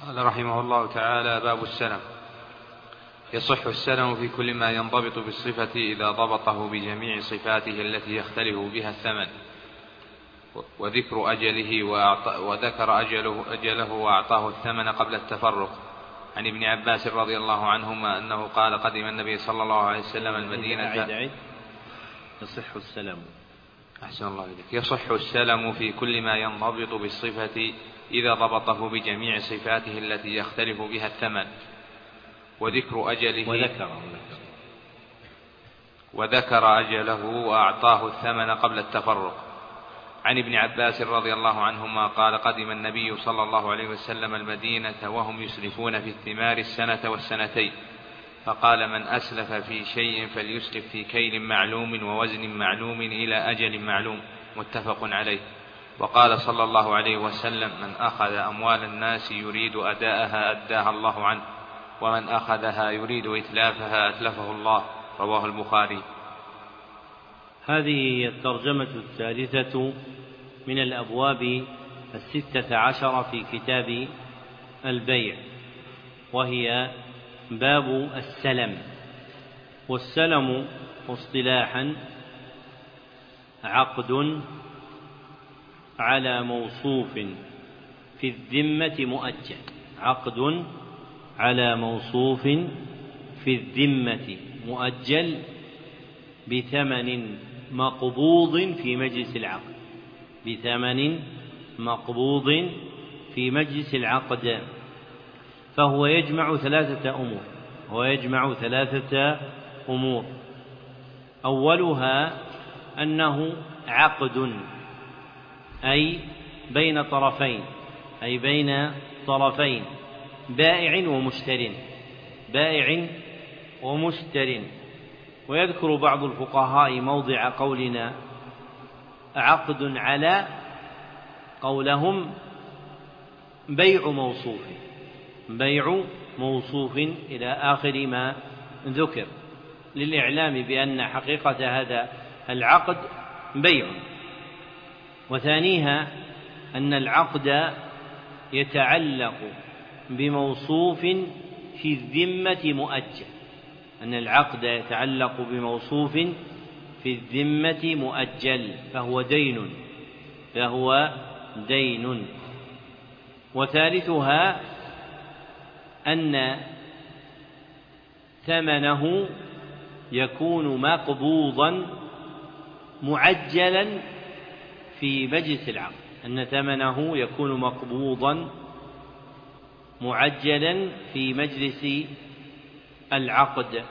قال رحمه الله تعالى: باب السلم. يصح السلم في كل ما ينضبط بالصفة إذا ضبطه بجميع صفاته التي يختلف بها الثمن، وذكر أجله وذكر أجله وأعطاه الثمن قبل التفرق. عن ابن عباس رضي الله عنهما أنه قال: قدم النبي صلى الله عليه وسلم المدينة. يصح السلم. أحسن الله إليك. يصح السلم في كل ما ينضبط بالصفة إذا ضبطه بجميع صفاته التي يختلف بها الثمن، وذكر أجله وذكر أجله وأعطاه الثمن قبل التفرق. عن ابن عباس رضي الله عنهما قال: قدم النبي صلى الله عليه وسلم المدينة وهم يسلفون في الثمار السنة والسنتين، فقال: من أسلف في شيء فليسلف في كيل معلوم ووزن معلوم إلى أجل معلوم، متفق عليه. وقال صلى الله عليه وسلم: من أخذ أموال الناس يريد أداءها أداها الله عنه، ومن أخذها يريد إتلافها أتلفه الله. رواه البخاري. هذه هي الترجمة الثالثة من الأبواب 16 في كتاب البيع، وهي باب السلم. والسلم اصطلاحا عقد على موصوف في الذمة مؤجل، عقد على موصوف في الذمة مؤجل بثمن مقبوض في مجلس العقد، بثمن مقبوض في مجلس العقد. فهو يجمع ثلاثة أمور. أولها أنه عقد، أي بين طرفين، بائع ومشتر. ويذكر بعض الفقهاء موضع قولنا عقد على، قولهم بيع موصوف إلى آخر ما ذكر، للإعلام بأن حقيقة هذا العقد بيع. وثانيها أن العقد يتعلق بموصوف في الذمة مؤجل، فهو دين. وثالثها أن ثمنه يكون مقبوضا معجلا في مجلس العقد،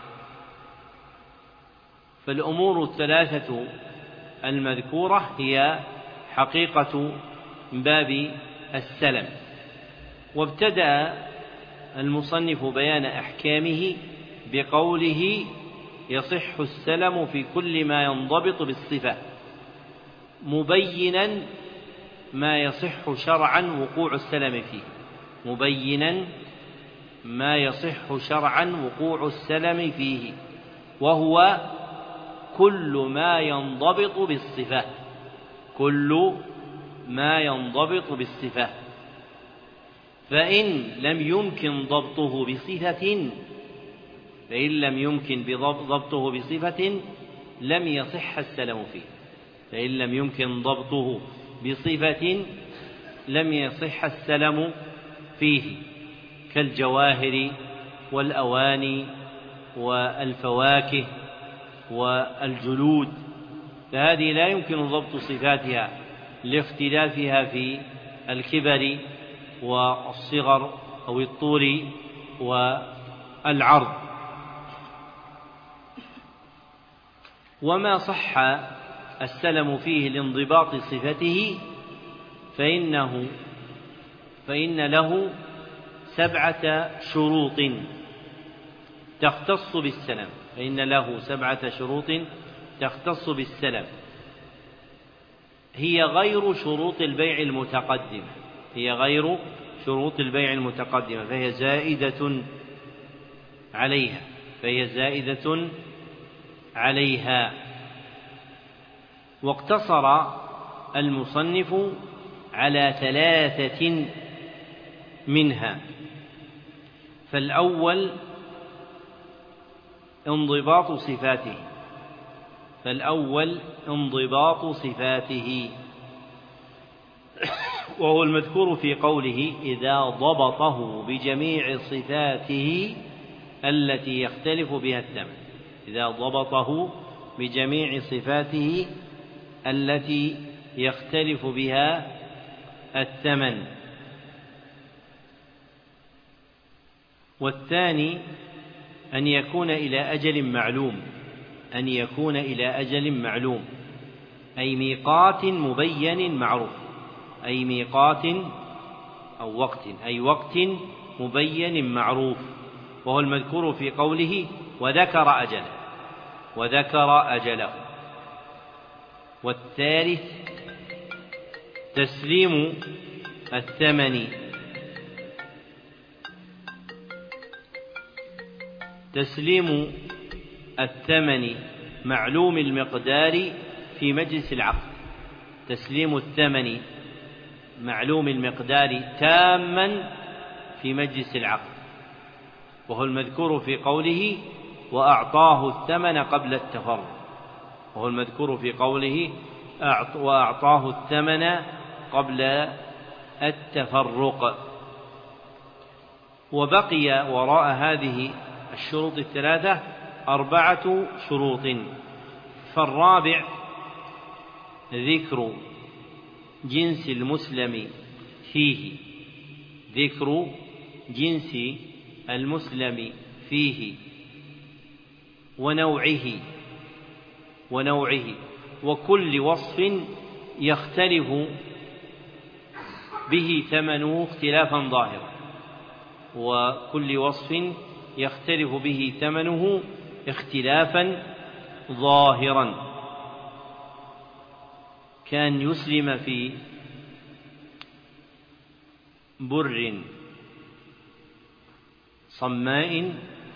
فالأمور الثلاثة المذكورة هي حقيقة باب السلم. وابتدأ المصنف بيان أحكامه بقوله: يصح السلم في كل ما ينضبط بالصفة، مبينا ما يصح شرعا وقوع السلم فيه، وهو كل ما ينضبط بالصفة، فإن لم يمكن ضبطه بصفة لم يصح السلم فيه، كالجواهر والأواني والفواكه والجلود، فهذه لا يمكن ضبط صفاتها لاختلافها في الكبر والصغر أو الطول والعرض. وما صح السلم فيه لانضباط صفته فإن له 7 شروط تختص بالسلم، هي غير شروط البيع المتقدمة، فهي زائدة عليها. واقتصر المصنف على 3 منها. فالأول انضباط صفاته وهو المذكور في قوله إذا ضبطه بجميع صفاته التي يختلف بها الثمن. إذا ضبطه بجميع صفاته التي يختلف بها الثمن. والثاني أن يكون إلى أجل معلوم، أي ميقات مبين معروف، أي ميقات أو وقت مبين معروف، وهو المذكور في قوله وذكر أجله. والثالث تسليم الثمن معلوم المقدار في مجلس العقد، تسليم الثمن معلوم المقدار تاما في مجلس العقد، وهو المذكور في قوله وأعطاه الثمن قبل التفرق. وبقي وراء هذه الشروط الثلاثة 4 شروط. فالرابع ذكر جنس المسلم فيه ونوعه وكل وصف يختلف به ثمنه اختلافا ظاهرا، كان يسلم في بر صماء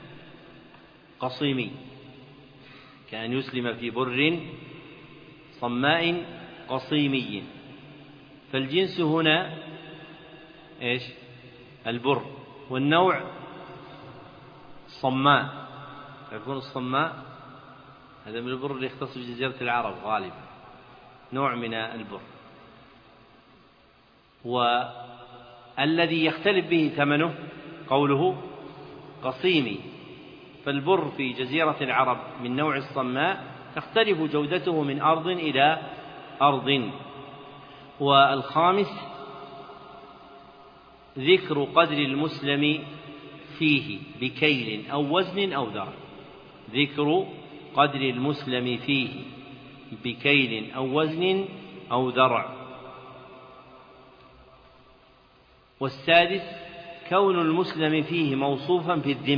قصيمي، فالجنس هنا إيش؟ البر، والنوع صماء، يكون الصماء هذا من البر اللي يختص بجزيرة العرب غالبا، نوع من البر، والذي يختلف به ثمنه قوله قصيمي، فالبر في جزيرة العرب من نوع الصماء تختلف جودته من أرض إلى أرض. والخامس ذكر قدر المسلم فيه بكيل أو وزن أو ذرع. والسادس كون المسلم فيه موصوفا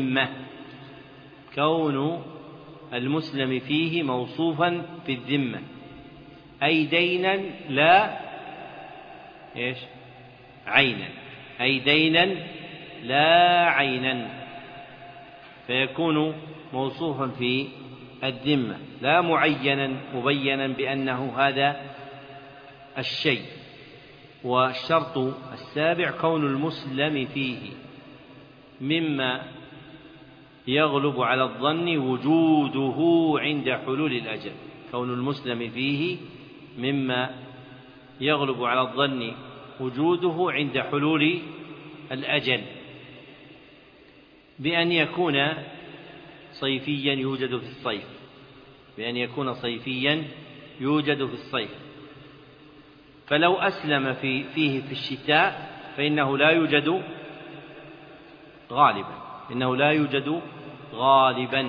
في الذمة، أي دينا لا عينا، فيكون موصوفا في الذمة لا معينا مبينا بأنه هذا الشيء. والشرط السابع كون المسلم فيه مما يغلب على الظن وجوده عند حلول الأجل، بأن يكون صيفيا يوجد في الصيف، فلو أسلم فيه في الشتاء فإنه لا يوجد غالبا،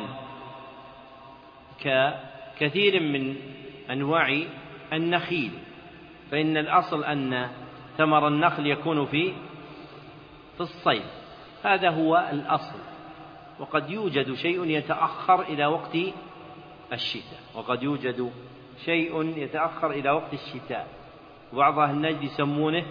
ككثير من أنواع النخيل، فإن الأصل أن ثمر النخل يكون في الصيف، هذا هو الأصل، وقد يوجد شيء يتأخر إلى وقت الشتاء، وبعض أهل النجد يسمونه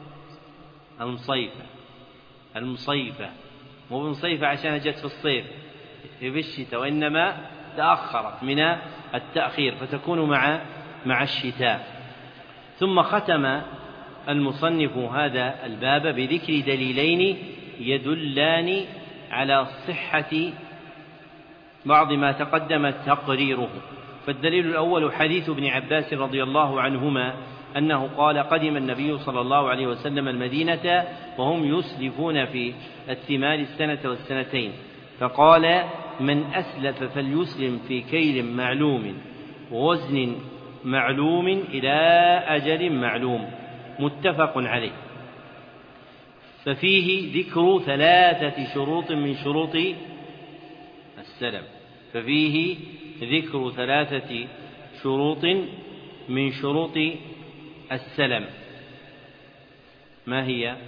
المصيفة، مو بمصيفة عشان جت في الصيف في الشتاء، وإنما تأخرت من التأخير فتكون مع الشتاء. ثم ختم المصنف هذا الباب بذكر دليلين يدلان على صحة بعض ما تقدم تقريره. فالدليل الأول حديث ابن عباس رضي الله عنهما أنه قال: قدم النبي صلى الله عليه وسلم المدينة وهم يسلفون في الثمار السنة والسنتين، فقال: من أسلف فليسلم في كيل معلوم ووزن معلوم إلى أجل معلوم، متفق عليه. ففيه ذكر 3 شروط من شروط السلم، ففيه ذكر 3 شروط من شروط السلم. ما هي؟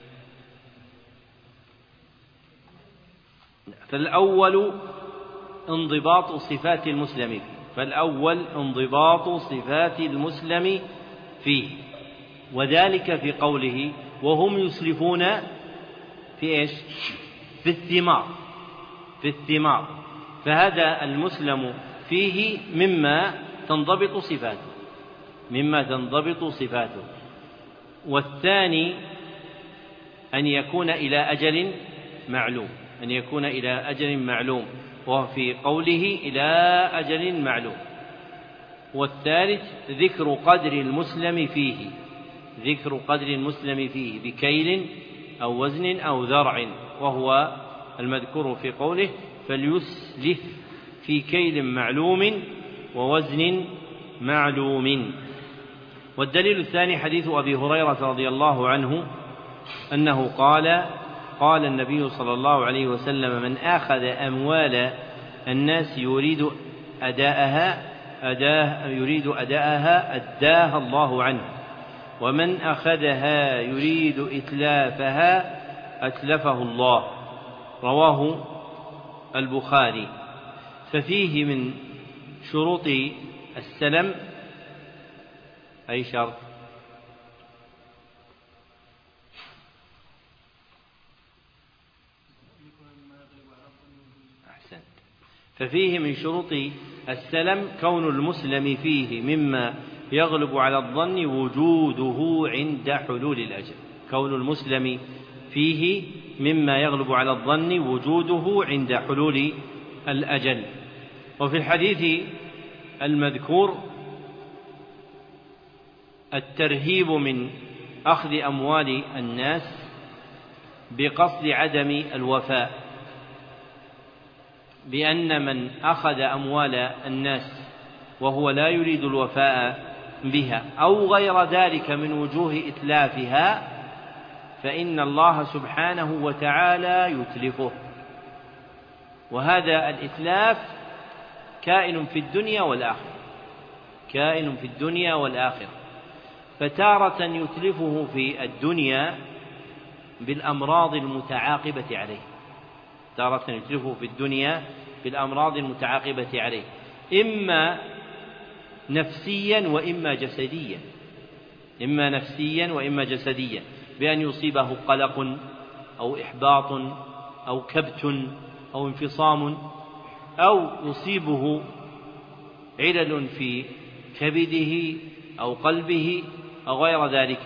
فالأول انضباط صفات المسلم فيه، فالأول انضباط صفات المسلم فيه، وذلك في قوله: وهم يسلفون في إيش؟ في الثمار، فهذا المسلم فيه مما تنضبط صفاته. والثاني أن يكون إلى أجل معلوم، وفي قوله إلى أجل معلوم. والثالث ذكر قدر المسلم فيه بكيل أو وزن أو ذرع، وهو المذكور في قوله: فليسلف في كيل معلوم ووزن معلوم. والدليل الثاني حديث أبي هريرة رضي الله عنه أنه قال النبي صلى الله عليه وسلم: من أخذ أموال الناس يريد أداءها أداها الله عنه، ومن أخذها يريد إتلافها أتلفه الله. رواه البخاري. ففيه من شروط السلم أي شرط؟ أحسنت. ففيه من شروط السلم كون المسلم فيه مما يغلب على الظن وجوده عند حلول الأجل، كون المسلم فيه مما يغلب على الظن وجوده عند حلول الأجل. وفي الحديث المذكور الترهيب من أخذ أموال الناس بقصد عدم الوفاء، بأن من أخذ أموال الناس وهو لا يريد الوفاء بها أو غير ذلك من وجوه إتلافها فإن الله سبحانه وتعالى يتلفه. وهذا الإتلاف كائن في الدنيا والآخرة، فتارة يتلفه في الدنيا بالأمراض المتعاقبة عليه، إما نفسيا وإما جسديا، بأن يصيبه قلق أو إحباط أو كبت أو انفصام، أو يصيبه علل في كبده أو قلبه أو غير ذلك.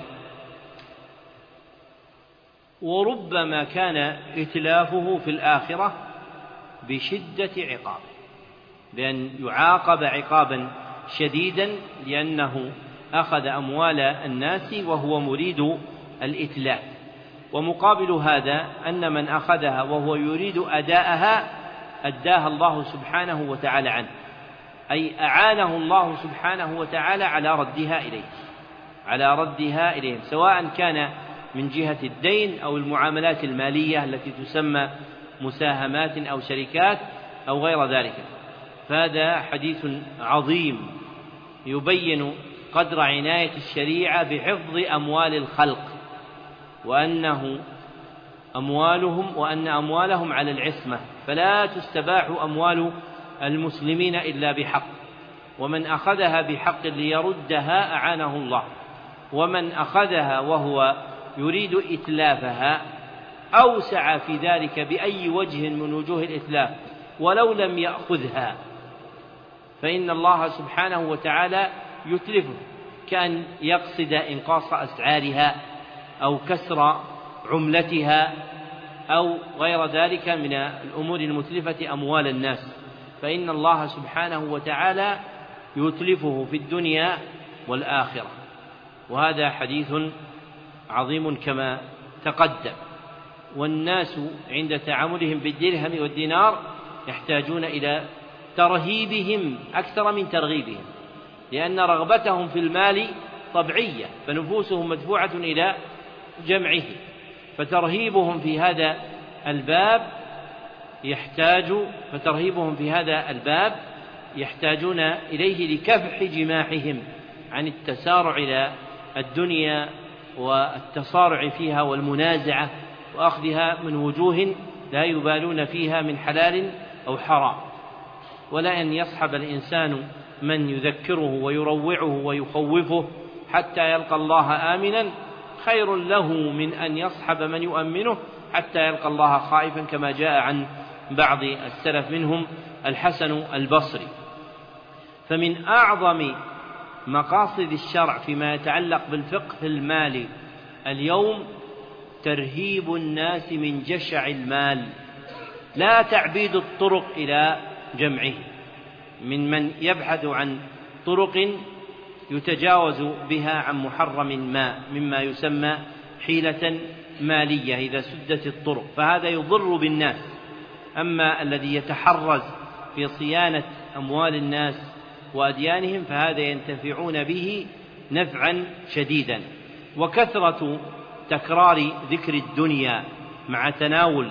وربما كان إتلافه في الآخرة بشدة عقابه، بأن يعاقب عقابا شديدا لأنه أخذ أموال الناس وهو مريد الإتلاف. ومقابل هذا أن من أخذها وهو يريد أداءها أداها الله سبحانه وتعالى عنه، أي أعانه الله سبحانه وتعالى على ردها إليهم، سواء كان من جهة الدين أو المعاملات المالية التي تسمى مساهمات أو شركات أو غير ذلك. فهذا حديث عظيم يبين قدر عناية الشريعة بحفظ أموال الخلق، وأن أموالهم على العصمة، فلا تستباح أموال المسلمين إلا بحق، ومن أخذها بحق ليردها أعانه الله، ومن أخذها وهو يريد إتلافها أو سعى في ذلك بأي وجه من وجوه الإتلاف ولو لم يأخذها فإن الله سبحانه وتعالى يتلفه، كأن يقصد إنقاص أسعارها أو كسر عملتها أو غير ذلك من الأمور المتلفة أموال الناس، فإن الله سبحانه وتعالى يتلفه في الدنيا والآخرة. وهذا حديث عظيم كما تقدم. والناس عند تعاملهم بالدرهم والدينار يحتاجون إلى ترهيبهم أكثر من ترغيبهم، لأن رغبتهم في المال طبيعية، فنفوسهم مدفوعة إلى جمعه، فترهيبهم في هذا الباب يحتاجون إليه لكفح جماحهم عن التسارع إلى الدنيا والتصارع فيها والمنازعة وأخذها من وجوه لا يبالون فيها من حلال أو حرام. ولا أن يصحب الإنسان من يذكره ويروعه ويخوفه حتى يلقى الله آمنا خير له من أن يصحب من يؤمنه حتى يلقى الله خائفا، كما جاء عن بعض السلف منهم الحسن البصري. فمن أعظم مقاصد الشرع فيما يتعلق بالفقه المالي اليوم ترهيب الناس من جشع المال، لا تعبيد الطرق إلى جمعه، من يبحث عن طرق يتجاوز بها عن محرم ما مما يسمى حيلة مالية إذا سدت الطرق، فهذا يضر بالناس. أما الذي يتحرز في صيانة أموال الناس وأديانهم فهذا ينتفعون به نفعا شديدا. وكثرة تكرار ذكر الدنيا مع تناول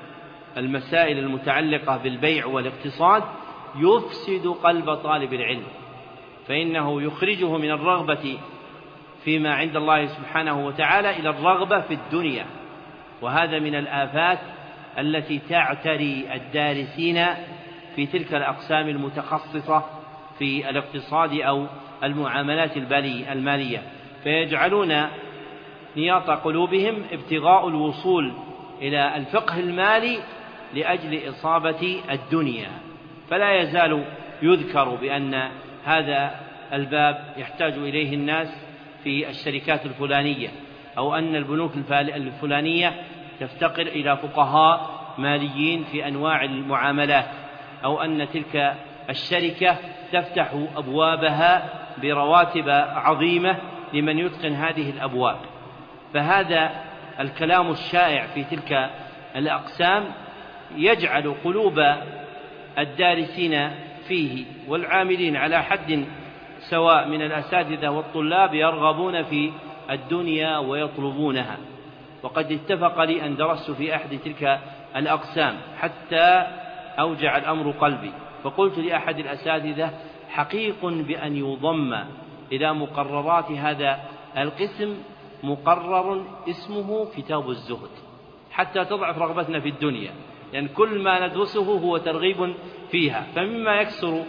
المسائل المتعلقة بالبيع والاقتصاد يفسد قلب طالب العلم، فإنه يخرجه من الرغبة فيما عند الله سبحانه وتعالى إلى الرغبة في الدنيا. وهذا من الآفات التي تعتري الدارسين في تلك الأقسام المتخصصة في الاقتصاد أو المعاملات المالية، فيجعلون نياط قلوبهم ابتغاء الوصول إلى الفقه المالي لأجل إصابة الدنيا. فلا يزال يذكر بأن هذا الباب يحتاج إليه الناس في الشركات الفلانية، أو أن البنوك الفلانية تفتقر إلى فقهاء ماليين في أنواع المعاملات، أو أن تلك الشركة تفتح أبوابها برواتب عظيمة لمن يتقن هذه الأبواب. فهذا الكلام الشائع في تلك الأقسام يجعل قلوب الدارسين فيه والعاملين على حد سواء من الأساتذة والطلاب يرغبون في الدنيا ويطلبونها. وقد اتفق لي أن درست في أحد تلك الأقسام حتى أوجع الأمر قلبي، فقلت لأحد الأساتذة: حقيق بأن يضم إلى مقررات هذا القسم مقرر اسمه كتاب الزهد، حتى تضعف رغبتنا في الدنيا، لأن كل ما ندرسه هو ترغيب فيها. فمما يكسر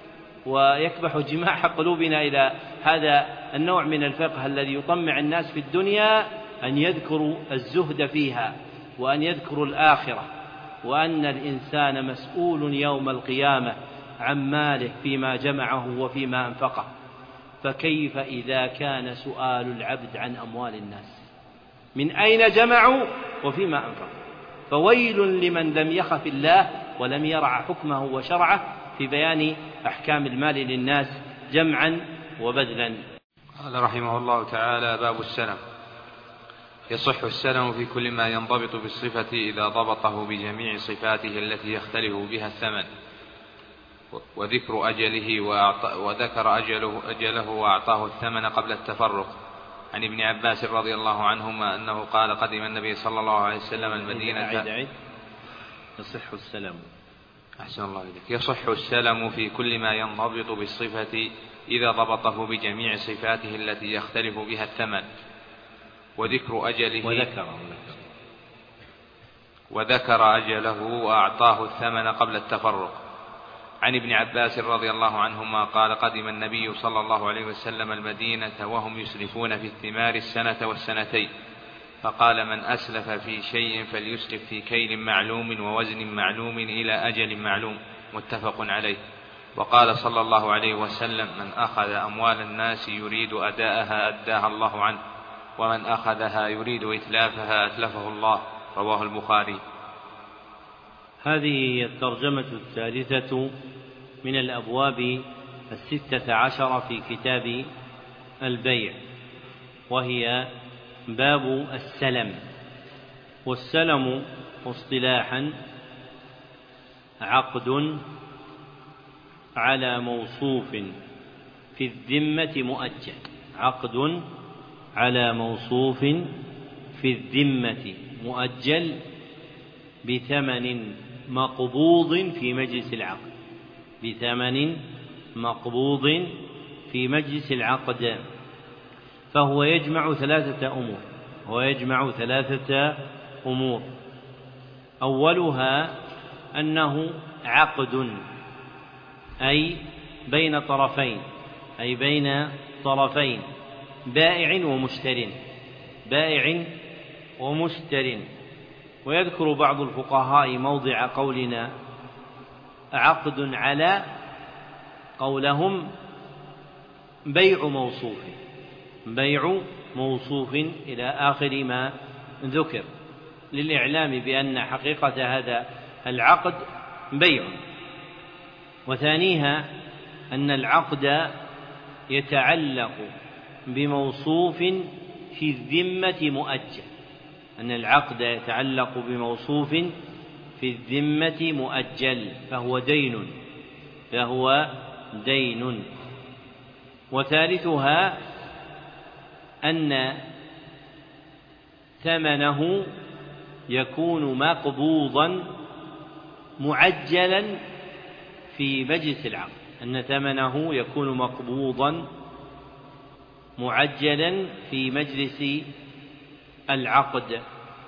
ويكبح جماح قلوبنا إلى هذا النوع من الفقه الذي يطمع الناس في الدنيا أن يذكروا الزهد فيها، وأن يذكروا الآخرة، وأن الإنسان مسؤول يوم القيامة عن ماله فيما جمعه وفيما أنفقه. فكيف إذا كان سؤال العبد عن أموال الناس؟ من أين جمعوا وفيما أنفقوا؟ فويل لمن لم يخف الله ولم يرع حكمه وشرعه في بيان أحكام المال للناس جمعا وبذلا. قال رحمه الله تعالى: باب السلم. يصح السلم في كل ما ينضبط بالصفة إذا ضبطه بجميع صفاته التي يختلف بها الثمن، وذكر وذكر أجله وأعطاه الثمن قبل التفرق. عن ابن عباس رضي الله عنهما أنه قال: قدم النبي صلى الله عليه وسلم المدينة. يصح السلم. أحسن الله إليك. يصح السلم في كل ما ينضبط بالصفة إذا ضبطه بجميع صفاته التي يختلف بها الثمن، وذكر وذكر أجله وأعطاه الثمن قبل التفرق. عن ابن عباس رضي الله عنهما قال: قدم النبي صلى الله عليه وسلم المدينة وهم يسلفون في الثمار السنة والسنتين، فقال: من أسلف في شيء فليسلف في كيل معلوم ووزن معلوم إلى أجل معلوم، متفق عليه. وقال صلى الله عليه وسلم: من أخذ أموال الناس يريد أداءها أداها الله عنه، ومن أخذها يريد إتلافها أتلفه الله. رواه البخاري. هذه هي الترجمة الثالثة من الأبواب 16 في كتاب البيع، وهي باب السلم. والسلم اصطلاحا عقد على موصوف في الذمة مؤجل، عقد على موصوف في الذمة مؤجل بثمن مقبوض في مجلس العقد، بثمن مقبوض في مجلس العقد. فهو يجمع ثلاثة أمور. أولها أنه عقد، أي بين طرفين، بائع ومشتر. ويذكر بعض الفقهاء موضع قولنا عقد على، قولهم بيع موصوف إلى آخر ما ذكر، للإعلام بأن حقيقة هذا العقد بيع. وثانيها أن العقد يتعلق بموصوف في الذمة مؤجل، فهو دين. وثالثها أن ثمنه يكون مقبوضا معجلا في مجلس العقد،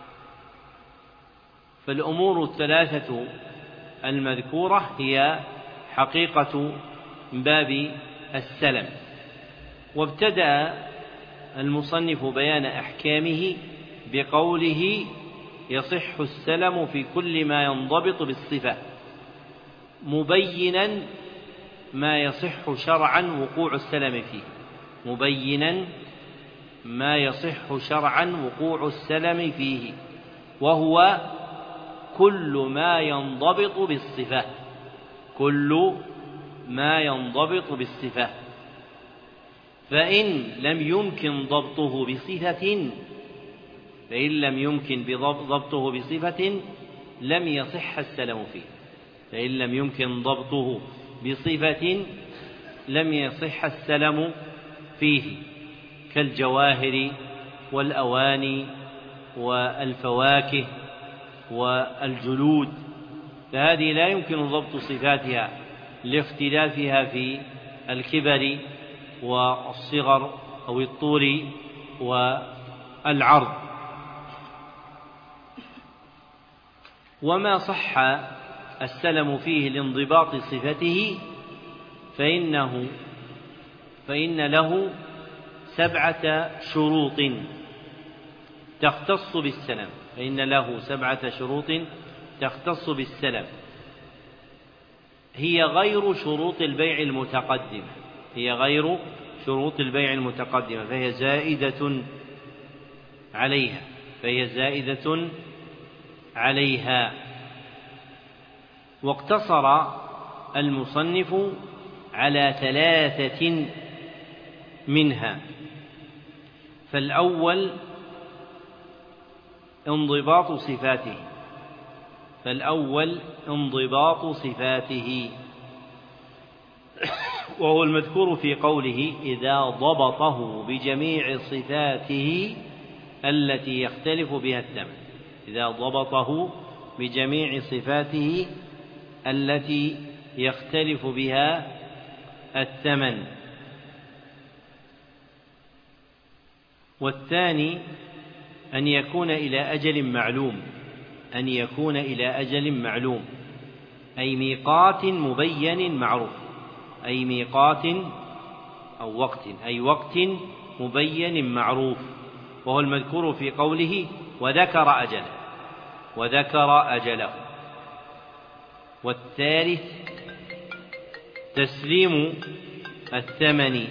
فالأمور الثلاثة المذكورة هي حقيقة باب السلم. وابتدأ المصنف بيان أحكامه بقوله: يصح السلم في كل ما ينضبط بالصفة، مبينا ما يصح شرعا وقوع السلم فيه، وهو كل ما ينضبط بالصفة، فإن لم يمكن ضبطه بصفة لم يصح السلم فيه، كالجواهر والأواني والفواكه والجلود، فهذه لا يمكن ضبط صفاتها لاختلافها في الكبر والصغر أو الطول والعرض. وما صح السلم فيه لانضباط صفته فإن له 7 شروط تختص بالسلم، هي غير شروط البيع المتقدمة، فهي زائدة عليها. واقتصر المصنف على 3 منها. فالأول انضباط صفاته، وهو المذكور في قوله: إذا ضبطه بجميع صفاته التي يختلف بها الثمن. والثاني أن يكون إلى أجل معلوم، أي ميقات مبين معروف، وقت مبين معروف، وهو المذكور في قوله: وذكر أجله. والثالث تسليم الثمن،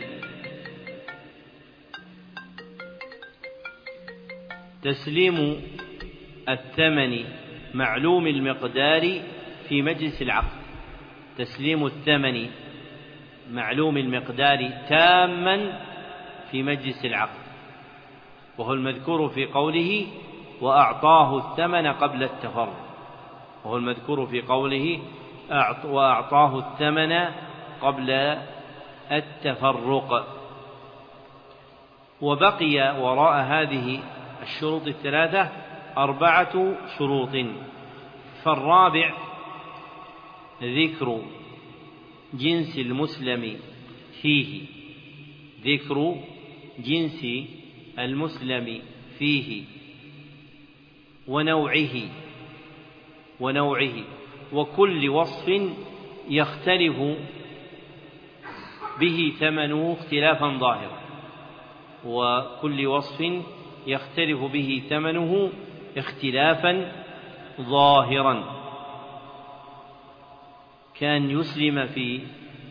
تسليم الثمن معلوم المقدار في مجلس العقد، تسليم الثمن معلوم المقدار تاما في مجلس العقد، وهو المذكور في قوله وأعطاه الثمن قبل التفرق، وهو المذكور في قوله وأعطاه الثمن قبل التفرق. وبقي وراء هذه الشروط الثلاثة 4 شروط، فالرابع ذكر جنس المسلم فيه، ذكر جنس المسلم فيه ونوعه وكل وصف يختلف به ثمنه اختلافا ظاهرا، وكل وصف يختلف به ثمنه اختلافا ظاهرا، كان يسلم في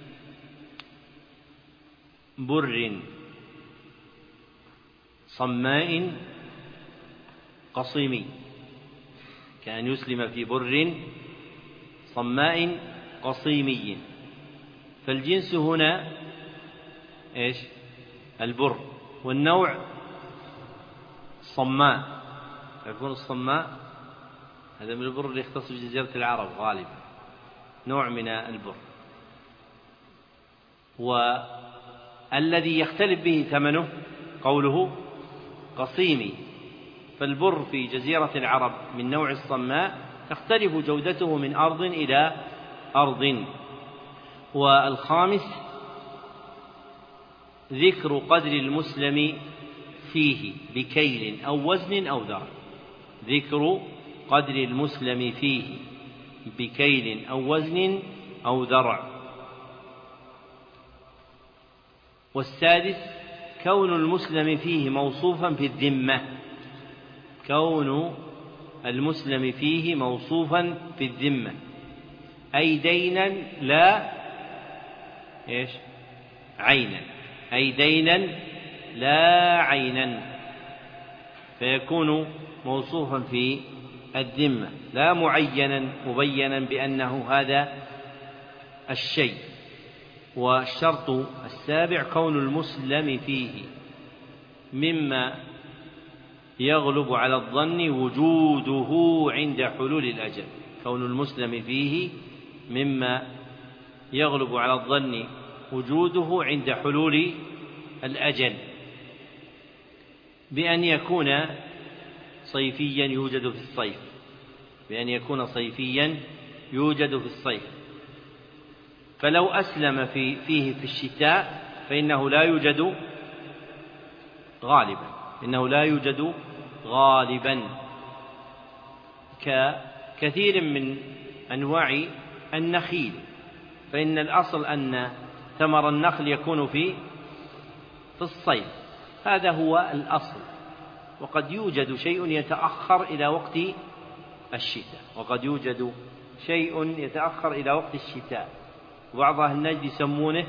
بر صماء قصيمي، كان يسلم في بر صماء قصيمي، فالجنس هنا ايش؟ البر، والنوع صماء، يكون الصماء هذا من البر اللي يختص بجزيرة العرب غالبا، نوع من البر، والذي يختلف به ثمنه قوله قصيمي، فالبر في جزيرة العرب من نوع الصماء تختلف جودته من أرض إلى أرض. والخامس ذكر قدر المسلم فيه بكيل أو وزن أو ذرع، ذكر قدر المسلم فيه بكيل أو وزن أو ذرع. والسادس كون المسلم فيه موصوفا في الذمة، كون المسلم فيه موصوفا في الذمة، أي دينا لا إيش؟ عينا، أي دينا لا عينا، فيكون موصوفا في الذمة لا معينا مبينا بأنه هذا الشيء. والشرط السابع كون المسلم فيه مما يغلب على الظن وجوده عند حلول الأجل، كون المسلم فيه مما يغلب على الظن وجوده عند حلول الأجل، بأن يكون صيفيا يوجد في الصيف، بأن يكون صيفيا يوجد في الصيف، فلو أسلم فيه في الشتاء فإنه لا يوجد غالبا، إنه لا يوجد غالبا، ككثير من أنواع النخيل، فإن الأصل أن ثمر النخل يكون في الصيف، هذا هو الأصل، وقد يوجد شيء يتأخر إلى وقت الشتاء، وقد يوجد شيء يتأخر إلى وقت الشتاء، وبعض أهل النجد يسمونه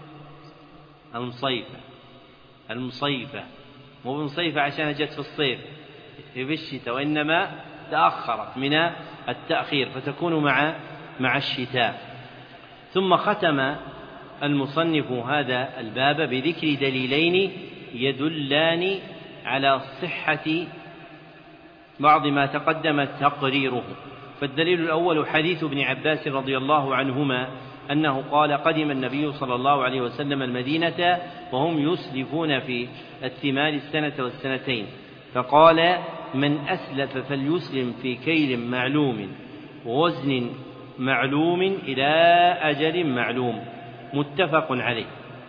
المصيفة، مو بمصيفة عشان جت في الصيف في الشتاء، وإنما تأخرت من التأخير فتكون مع الشتاء. ثم ختم المصنف هذا الباب بذكر دليلين يدلان على صحة بعض ما تقدم تقريره. فالدليل الأول حديث ابن عباس رضي الله عنهما أنه قال قدم النبي صلى الله عليه وسلم المدينة وهم يسلفون في الثمار السنة والسنتين، فقال من أسلف فليسلم في كيل معلوم ووزن معلوم إلى أجل معلوم، متفق عليه.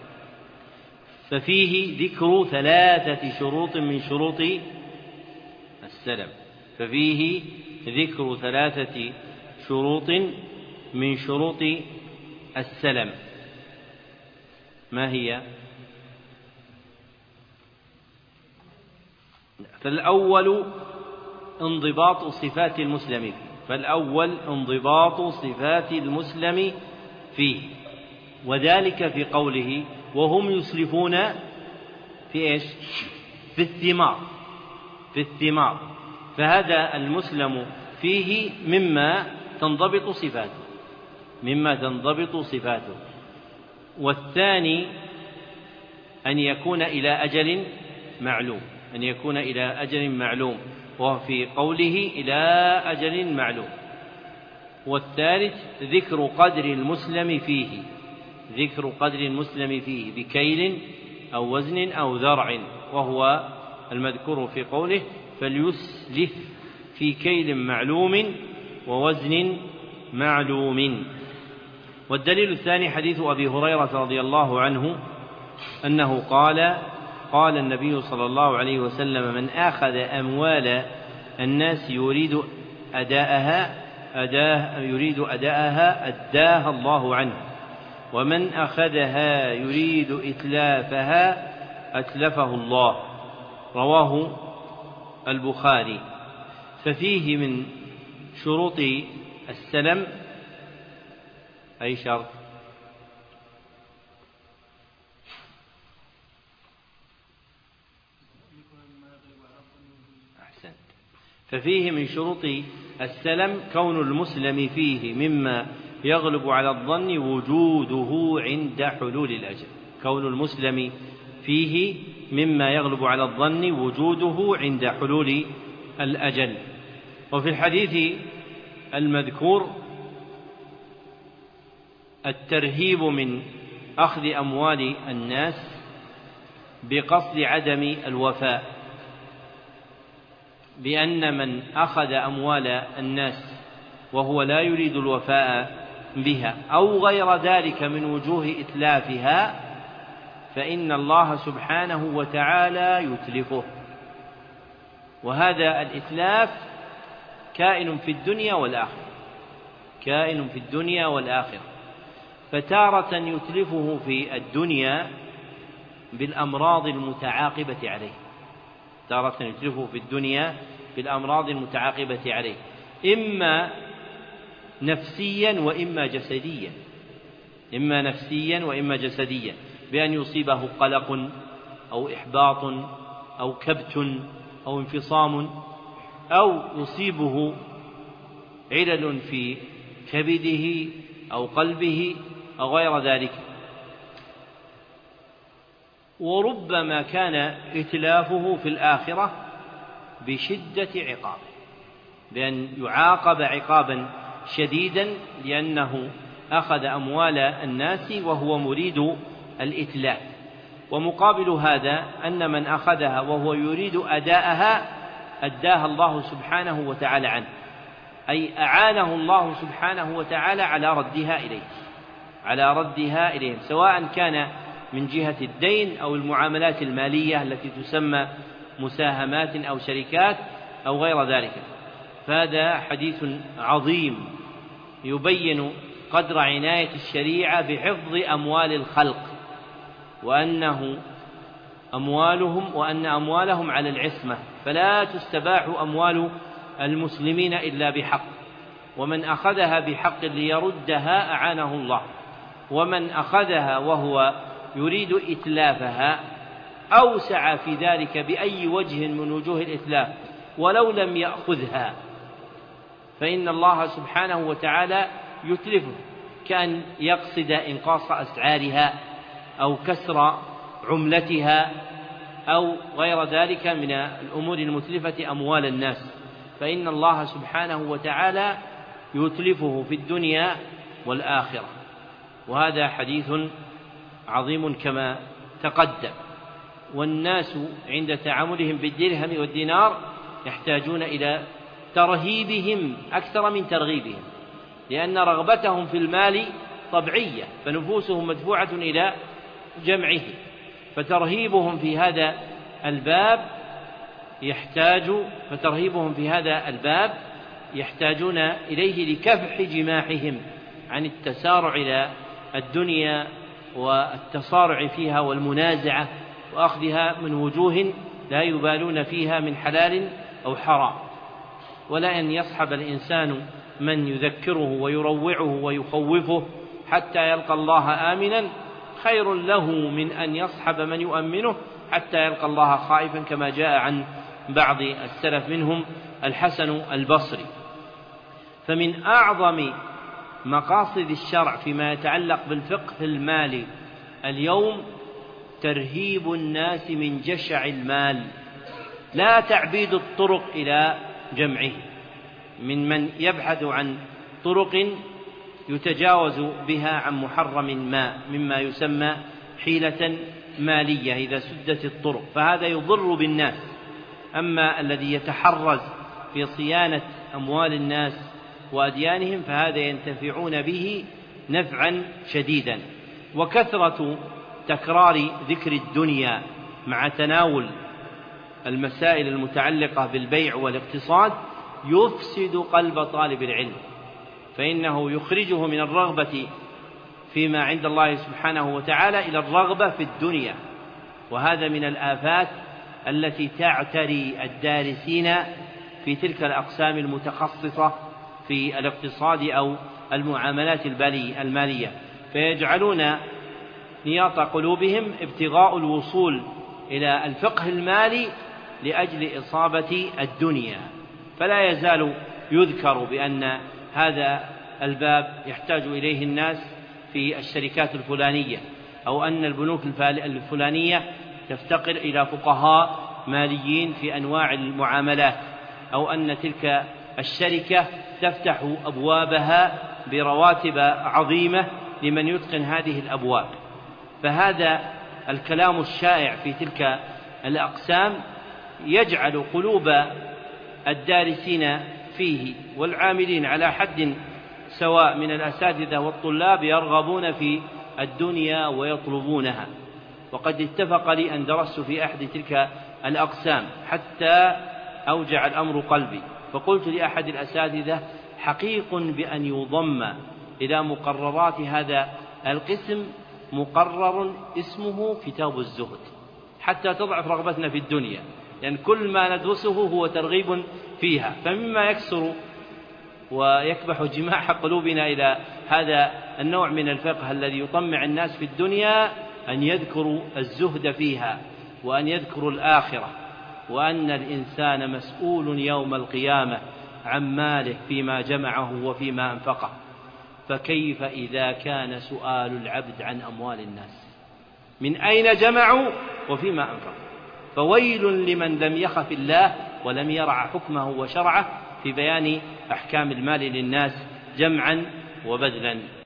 ففيه ذكر 3 شروط من شروط السلم، ففيه ذكر 3 شروط من شروط السلم. ما هي؟ فالأول انضباط صفات المسلم فيه، فالأول انضباط صفات المسلم فيه، وذلك في قوله وهم يسرفون في إيش؟ في الثمار. فهذا المسلم فيه مما تنضبط صفاته. والثاني أن يكون إلى أجل معلوم، وفي قوله إلى أجل معلوم. والثالث ذكر قدر المسلم فيه بكيل أو وزن أو ذرع، وهو المذكور في قوله فليسلف في كيل معلوم ووزن معلوم. والدليل الثاني حديث أبي هريرة رضي الله عنه أنه قال النبي صلى الله عليه وسلم من أخذ أموال الناس يريد أداءها أداها الله عنه، ومن أخذها يريد إتلافها أتلفه الله. رواه البخاري. ففيه من شروط السلم أي شرط؟ أحسنت. ففيه من شروط السلم كون المسلم فيه مما يغلب على الظن وجوده عند حلول الأجل. كون المسلم فيه مما يغلب على الظن وجوده عند حلول الأجل. وفي الحديث المذكور الترهيب من أخذ أموال الناس بقصد عدم الوفاء، بأن من أخذ أموال الناس وهو لا يريد الوفاء بها أو غير ذلك من وجوه إتلافها فإن الله سبحانه وتعالى يتلفه. وهذا الإتلاف كائن في الدنيا والآخرة. فتارة يتلفه في الدنيا بالأمراض المتعاقبة عليه، إما نفسيا وإما جسديا، بأن يصيبه قلق أو إحباط أو كبت أو انفصام، أو يصيبه علل في كبده أو قلبه أو غير ذلك. وربما كان إتلافه في الآخرة بشدة عقاب، بأن يعاقب عقابا شديدا لأنه أخذ أموال الناس وهو مريد الإتلاف. ومقابل هذا أن من أخذها وهو يريد أداءها أداها الله سبحانه وتعالى عنه، أي أعانه الله سبحانه وتعالى على ردها إليهم، سواء كان من جهة الدين أو المعاملات المالية التي تسمى مساهمات أو شركات أو غير ذلك. فهذا حديث عظيم يبين قدر عناية الشريعة بحفظ أموال الخلق، وأن أموالهم على العصمة، فلا تستباح أموال المسلمين إلا بحق، ومن أخذها بحق ليردها أعانه الله، ومن أخذها وهو يريد إتلافها أو سعى في ذلك بأي وجه من وجوه الإتلاف ولو لم يأخذها فإن الله سبحانه وتعالى يتلفه، كأن يقصد إنقاص أسعارها أو كسر عملتها أو غير ذلك من الأمور المتلفة أموال الناس، فإن الله سبحانه وتعالى يتلفه في الدنيا والآخرة. وهذا حديث عظيم كما تقدم. والناس عند تعاملهم بالدرهم والدينار يحتاجون إلى ترهيبهم أكثر من ترغيبهم، لأن رغبتهم في المال طبيعية، فنفوسهم مدفوعة إلى جمعه، فترهيبهم في هذا الباب يحتاجون إليه لكفح جماحهم عن التسارع إلى الدنيا والتصارع فيها والمنازعة وأخذها من وجوه لا يبالون فيها من حلال أو حرام. ولا أن يصحب الإنسان من يذكره ويروعه ويخوفه حتى يلقى الله آمنا خير له من أن يصحب من يؤمنه حتى يلقى الله خائفا، كما جاء عن بعض السلف منهم الحسن البصري. فمن أعظم مقاصد الشرع فيما يتعلق بالفقه المالي اليوم ترهيب الناس من جشع المال، لا تعبيد الطرق إلى جمعه، من يبحث عن طرق يتجاوز بها عن محرم ما مما يسمى حيلة مالية إذا سدت الطرق، فهذا يضر بالناس. أما الذي يتحرز في صيانة أموال الناس وأديانهم فهذا ينتفعون به نفعا شديدا. وكثرة تكرار ذكر الدنيا مع تناول المسائل المتعلقة بالبيع والاقتصاد يفسد قلب طالب العلم، فإنه يخرجه من الرغبة فيما عند الله سبحانه وتعالى إلى الرغبة في الدنيا، وهذا من الآفات التي تعتري الدارسين في تلك الأقسام المتخصصة في الاقتصاد أو المعاملات المالية، فيجعلون نياط قلوبهم ابتغاء الوصول إلى الفقه المالي لأجل إصابة الدنيا. فلا يزال يذكر بأن هذا الباب يحتاج إليه الناس في الشركات الفلانية، أو أن البنوك الفلانية تفتقر إلى فقهاء ماليين في أنواع المعاملات، أو أن تلك الشركة تفتح أبوابها برواتب عظيمة لمن يتقن هذه الأبواب. فهذا الكلام الشائع في تلك الأقسام يجعل قلوب الدارسين فيه والعاملين على حد سواء من الأساتذة والطلاب يرغبون في الدنيا ويطلبونها. وقد اتفق لي أن درست في أحد تلك الأقسام حتى أوجع الأمر قلبي، فقلت لأحد الأساتذة: حقيق بأن يضم إلى مقررات هذا القسم مقرر اسمه كتاب الزهد، حتى تضعف رغبتنا في الدنيا، لأن كل ما ندرسه هو ترغيب فيها. فمما يكسر ويكبح جماح قلوبنا إلى هذا النوع من الفقه الذي يطمع الناس في الدنيا أن يذكروا الزهد فيها، وأن يذكروا الآخرة، وأن الإنسان مسؤول يوم القيامة عن ماله فيما جمعه وفيما أنفقه. فكيف إذا كان سؤال العبد عن أموال الناس؟ من أين جمعوا وفيما أنفقوا؟ فويل لمن لم يخف الله ولم يرع حكمه وشرعه في بيان أحكام المال للناس جمعا وبذلا.